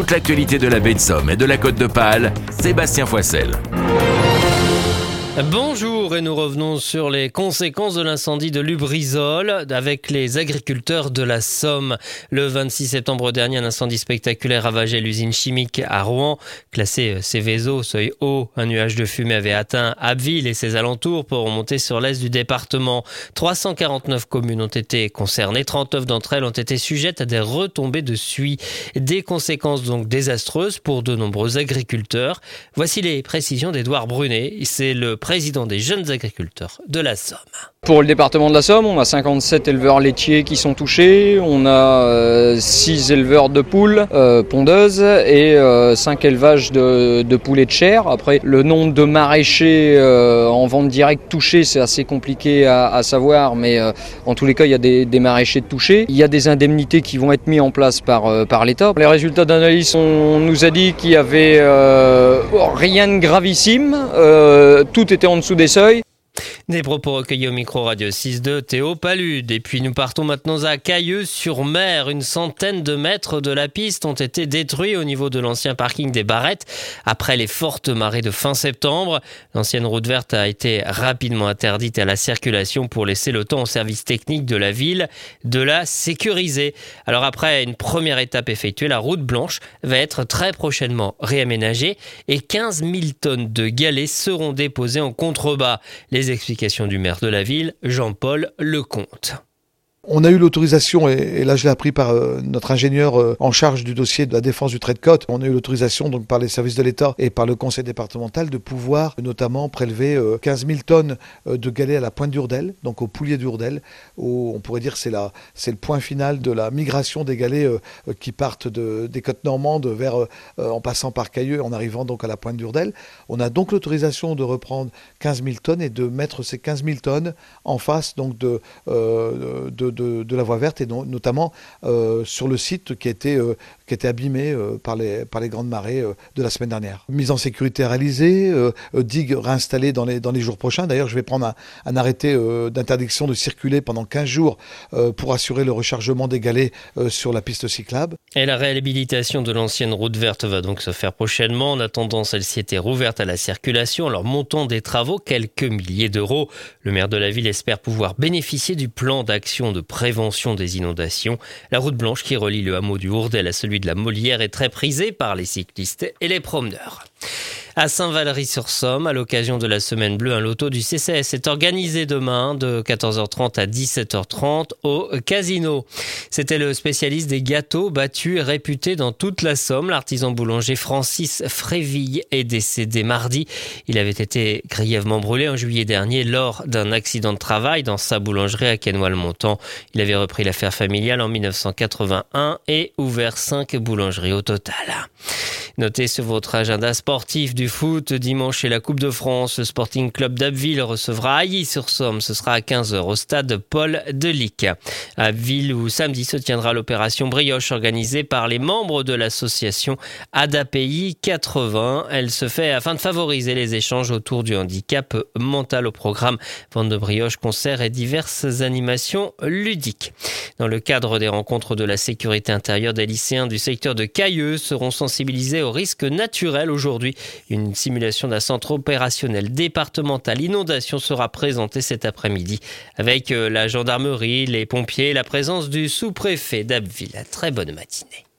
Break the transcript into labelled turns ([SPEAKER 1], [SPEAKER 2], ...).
[SPEAKER 1] toute l'actualité de la baie de Somme et de la Côte d'Opale, Sébastien Foissel.
[SPEAKER 2] Bonjour, et nous revenons sur les conséquences de l'incendie de Lubrizol avec les agriculteurs de la Somme. Le 26 septembre dernier, un incendie spectaculaire ravageait l'usine chimique à Rouen. Classée Céveso, seuil haut, un nuage de fumée avait atteint Abbeville et ses alentours pour remonter sur l'est du département. 349 communes ont été concernées, 39 d'entre elles ont été sujettes à des retombées de suie. Des conséquences donc désastreuses pour de nombreux agriculteurs. Voici les précisions d'Édouard Brunet, c'est le président des jeunes agriculteurs de la Somme.
[SPEAKER 3] Pour le département de la Somme, on a 57 éleveurs laitiers qui sont touchés, on a 6 éleveurs de poules pondeuses et 5 élevages de poulets de chair. Après, le nombre de maraîchers en vente directe touchés, c'est assez compliqué à savoir, mais en tous les cas, il y a des maraîchers touchés. Il y a des indemnités qui vont être mises en place par l'État. Les résultats d'analyse, on nous a dit qu'il y avait rien de gravissime, tout était en dessous des seuils.
[SPEAKER 2] Des propos recueillis au micro Radio 6 de Théo Palude. Et puis nous partons maintenant à Cailleux-sur-Mer. Une centaine de mètres de la piste ont été détruits au niveau de l'ancien parking des Barrettes après les fortes marées de fin septembre. L'ancienne route verte a été rapidement interdite à la circulation pour laisser le temps au service technique de la ville de la sécuriser. Alors après une première étape effectuée, la route blanche va être très prochainement réaménagée et 15 000 tonnes de galets seront déposées en contrebas. Les explications du maire de la ville, Jean-Paul Lecomte.
[SPEAKER 4] On a eu l'autorisation, et là je l'ai appris par notre ingénieur en charge du dossier de la défense du trait de côte, on a eu l'autorisation donc par les services de l'État et par le conseil départemental de pouvoir notamment prélever 15 000 tonnes de galets à la pointe d'Urdel, donc au poulier d'Urdel, où on pourrait dire c'est le point final de la migration des galets qui partent des côtes normandes vers, en passant par Cailleux, en arrivant donc à la pointe d'Urdel. On a donc l'autorisation de reprendre 15 000 tonnes et de mettre ces 15 000 tonnes en face donc de la voie verte et notamment sur le site qui a été abîmé par les grandes marées de la semaine dernière. Mise en sécurité réalisée, digue réinstallée dans les jours prochains. D'ailleurs, je vais prendre un arrêté d'interdiction de circuler pendant 15 jours pour assurer le rechargement des galets sur la piste cyclable.
[SPEAKER 2] Et la réhabilitation de l'ancienne route verte va donc se faire prochainement. En attendant, celle-ci était rouverte à la circulation. Alors, montant des travaux, quelques milliers d'euros. Le maire de la ville espère pouvoir bénéficier du plan d'action de prévention des inondations. La route blanche qui relie le hameau du Hourdel à celui de la Molière est très prisée par les cyclistes et les promeneurs. À Saint-Valery-sur-Somme, à l'occasion de la Semaine Bleue, un loto du CCS est organisé demain de 14h30 à 17h30 au Casino. C'était le spécialiste des gâteaux battus et réputé dans toute la Somme. L'artisan boulanger Francis Fréville est décédé mardi. Il avait été grièvement brûlé en juillet dernier lors d'un accident de travail dans sa boulangerie à Quesnoy-le-Montant. Il avait repris l'affaire familiale en 1981 et ouvert 5 boulangeries au total. Notez sur votre agenda sportif du foot, dimanche chez la Coupe de France, le Sporting Club d'Abbeville recevra Ailly-sur-Somme. Ce sera à 15h au stade Paul Delic. À Abbeville où samedi se tiendra l'opération Brioche organisée par les membres de l'association ADAPI 80. Elle se fait afin de favoriser les échanges autour du handicap mental au programme. Vente de brioches, concerts et diverses animations ludiques. Dans le cadre des rencontres de la sécurité intérieure, des lycéens du secteur de Cailleux seront sensibilisés aux risques naturels aujourd'hui. Une simulation d'un centre opérationnel départemental inondation sera présentée cet après-midi avec la gendarmerie, les pompiers et la présence du sous-préfet d'Abbeville. Très bonne matinée.